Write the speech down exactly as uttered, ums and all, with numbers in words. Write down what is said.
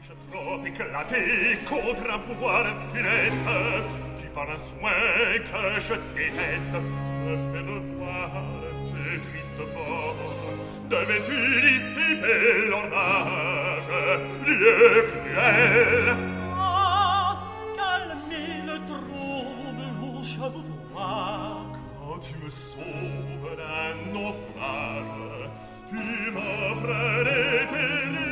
Je trop éclaté contre un pouvoir funeste qui par un soin que je déteste me fait revoir ces tristes bords devais-tu dissiper l'orage lieu cruel. Ah, calmez le trouble où je vous vois quand tu me sauves d'un naufrage tu m'offres des